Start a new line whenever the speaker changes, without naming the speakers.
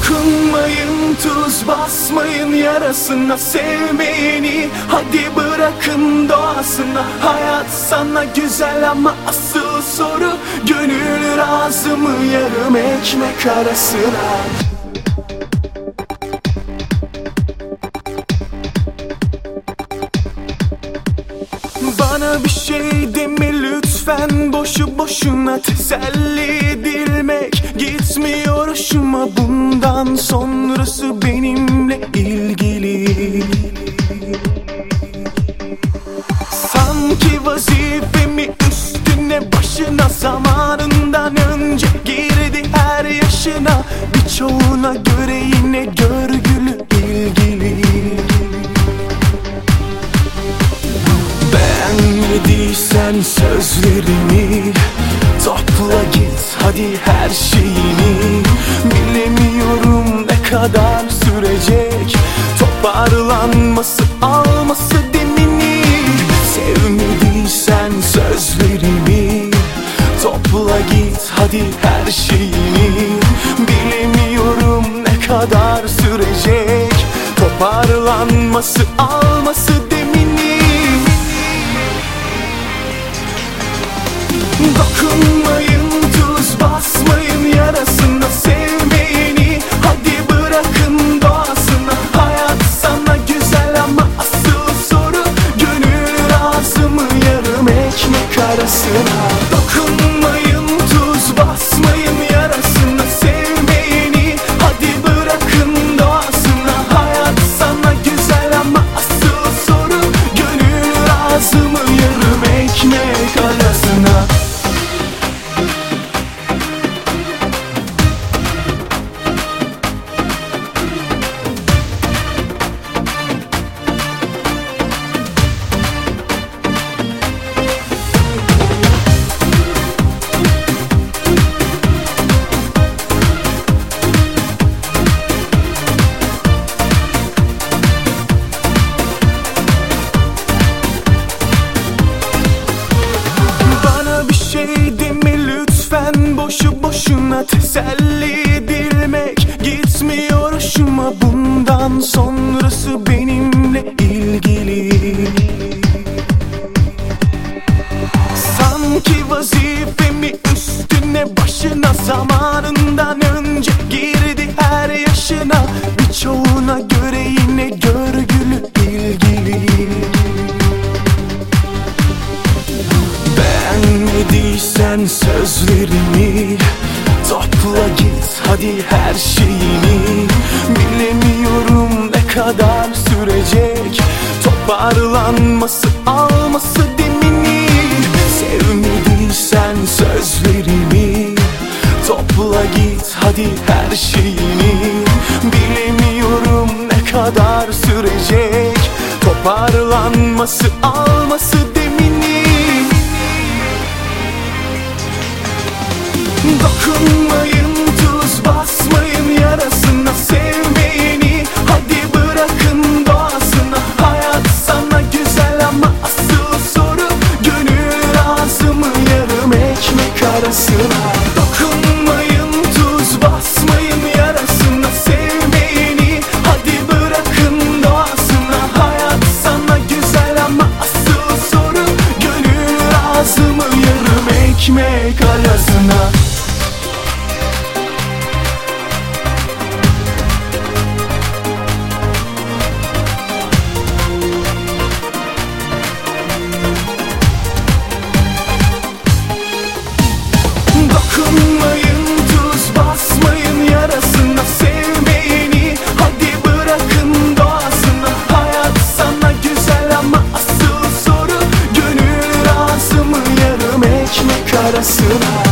Dokunmayın, tuz basmayın yarasına, sevmeyeni hadi bırakın doğasına. Hayat sana güzel ama asıl soru, gönül razı mı yarım ekmek arasına? Bana bir şey deme lütfen, boşu boşuna teselli edilmek gitmiyor hoşuma. Bundan sonrası benimle ilgili. Sanki vazifemi üstüne başına zamanından önce girdi her yaşına. Birçoğuna göre yine görgülü ilgili. Beğenmediysen sözlerimi topla git hadi her şeyini. Bilemiyorum ne kadar sürecek toparlanması, alması demini. Sevmediysen sözlerimi topla git hadi her şeyini. Bilemiyorum ne kadar sürecek toparlanması, alması demini. Dokunmayın, tuz basmayın yarasına, sevmeyeni hadi bırakın doğasına. Hayat sana güzel ama asıl soru, gönül razı mı yarım ekmek arasına? Dokunmayın, tuz basmayın yarasına, sevmeyeni hadi bırakın doğasına. Hayat sana güzel ama asıl soru, gönül razı mı yarım ekmek arasına? Boşu boşuna teselli edilmek gitmiyor hoşuma. Bundan sonrası benimle ilgili. Sanki vazifemi üstüne başına zamanından önce girdi her yaşına. Birçoğuna göre yine görgülü ilgili. Beğenmediysen sözlerimi topla git hadi her şeyini. Bilemiyorum ne kadar sürecek toparlanması, alması demini. Sevmediysen sözlerimi topla git hadi her şeyini. Bilemiyorum ne kadar sürecek toparlanması, alması demini. Dokunmayın, tuz basmayın yarasına, sevmeyeni hadi bırakın doğasına. Hayat sana güzel ama asıl soru, gönül razı mı yarım ekmek arasına? Dokunmayın, tuz basmayın yarasına, sevmeyeni hadi bırakın doğasına. Hayat sana güzel ama asıl soru, gönül razı mı yarım ekmek arasına? Dokunmayın, tuz basmayın yarasına, sevmeyeni hadi bırakın doğasına. Hayat sana güzel ama asıl soru, gönül razı mı yarım ekmek arasına?